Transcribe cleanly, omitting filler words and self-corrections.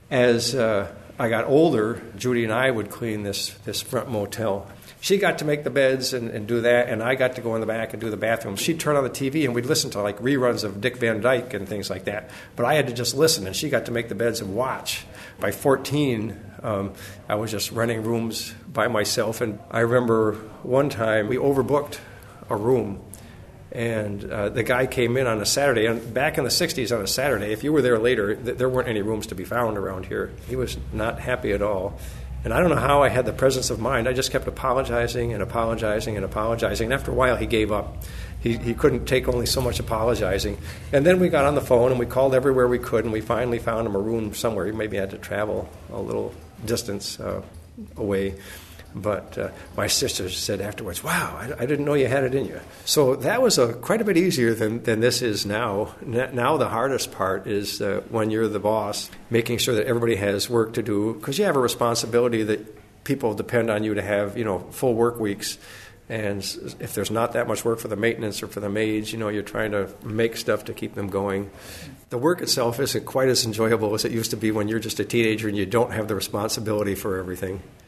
As I got older, Judy and I would clean this front motel. She got to make the beds and do that, and I got to go in the back and do the bathroom. She'd turn on the TV, and we'd listen to like reruns of Dick Van Dyke and things like that. But I had to just listen, and she got to make the beds and watch. By 14, I was just renting rooms by myself. And I remember one time we overbooked a room, and the guy came in on a Saturday. And back in the 60s on a Saturday, if you were there later, there weren't any rooms to be found around here. He was not happy at all. And I don't know how I had the presence of mind. I just kept apologizing and apologizing and apologizing. And after a while, he gave up. He couldn't take only so much apologizing. And then we got on the phone, and we called everywhere we could, and we finally found him a room somewhere. He maybe had to travel a little distance away. But my sister said afterwards, wow, I didn't know you had it in you. So that was quite a bit easier than this is now. Now the hardest part is when you're the boss, making sure that everybody has work to do, because you have a responsibility that people depend on you to have, full work weeks. And if there's not that much work for the maintenance or for the maids, you're trying to make stuff to keep them going. The work itself isn't quite as enjoyable as it used to be when you're just a teenager and you don't have the responsibility for everything.